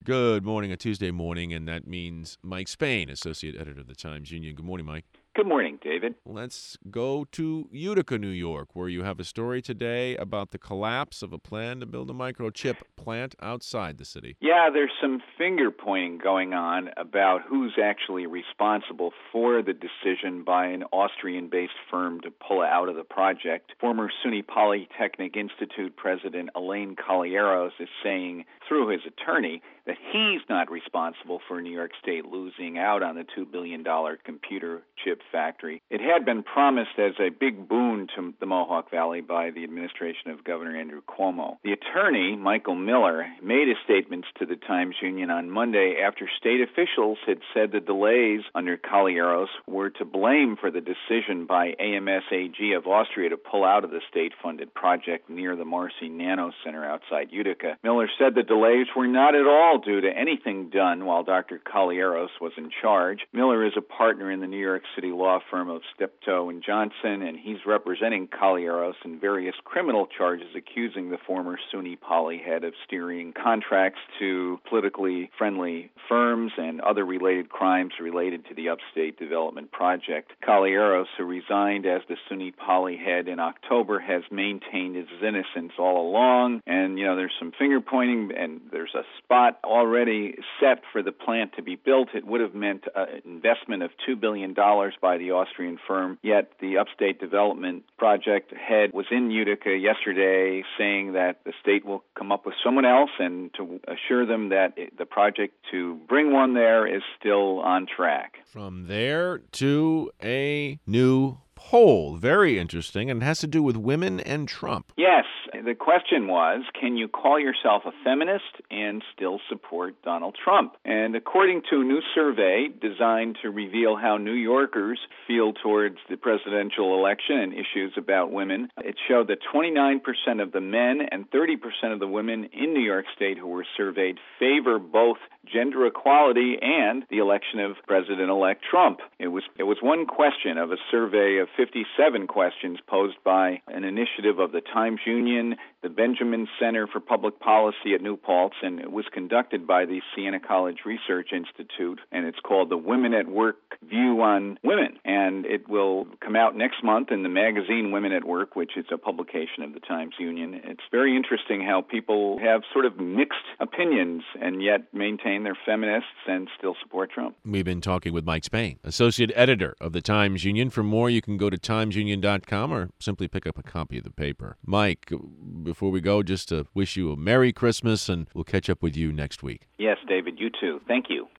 Good morning, a Tuesday morning, and that means Mike Spain, Associate Editor of the Times-Union. Good morning, Mike. Good morning, David. Let's go to Utica, New York, where you have a story today about the collapse of a plan to build a microchip plant outside the city. Yeah, there's some finger-pointing going on about who's actually responsible for the decision by an Austrian-based firm to pull out of the project. Former SUNY Polytechnic Institute President Elaine Colliaros is saying through his attorney that he's not responsible for New York State losing out on the $2 billion computer chip factory. It had been promised as a big boon to the Mohawk Valley by the administration of Governor Andrew Cuomo. The attorney, Michael Miller, made his statements to the Times-Union on Monday after state officials had said the delays under Colliaros were to blame for the decision by AMS AG of Austria to pull out of the state-funded project near the Marcy Nano Center outside Utica. Miller said the delays were not at all due to anything done while Dr. Colliaros was in charge. Miller is a partner in the New York City law firm of Steptoe and Johnson, and he's representing Colliaros in various criminal charges accusing the former SUNY Poly head of steering contracts to politically friendly firms and other related crimes related to the Upstate Development Project. Colliaros, who resigned as the SUNY Poly head in October, has maintained his innocence all along, and there's some finger pointing, and there's a spot already set for the plant to be built. It would have meant an investment of $2 billion by the Austrian firm, yet the Upstate Development Project head was in Utica yesterday saying that the state will come up with someone else and to assure them that the project to bring one there is still on track. From there to a new poll. Very interesting, and it has to do with women and Trump. Yes. The question was, can you call yourself a feminist and still support Donald Trump? And according to a new survey designed to reveal how New Yorkers feel towards the presidential election and issues about women, it showed that 29% of the men and 30% of the women in New York State who were surveyed favor both gender equality and the election of President-elect Trump. It was one question of a survey of 57 questions posed by an initiative of the Times-Union, the Benjamin Center for Public Policy at New Paltz, and it was conducted by the Siena College Research Institute, and it's called the Women at Work View on Women. And it will come out next month in the magazine Women at Work, which is a publication of the Times-Union. It's very interesting how people have sort of mixed opinions and yet maintain they're feminists and still support Trump. We've been talking with Mike Spain, Associate Editor of the Times-Union. For more, you can go to timesunion.com or simply pick up a copy of the paper. Mike, before we go, just to wish you a Merry Christmas, and we'll catch up with you next week. Yes, David, you too. Thank you.